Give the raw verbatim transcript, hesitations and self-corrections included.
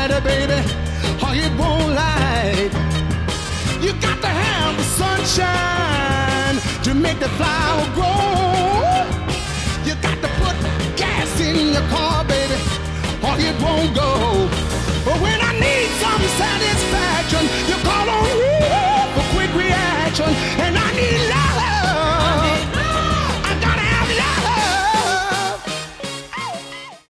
light, baby, or it won't light. You got to have the sunshine to make the flower grow. You got to put gas in your car, baby, or it won't go. But when I need some satisfaction, you call on me for quick reaction.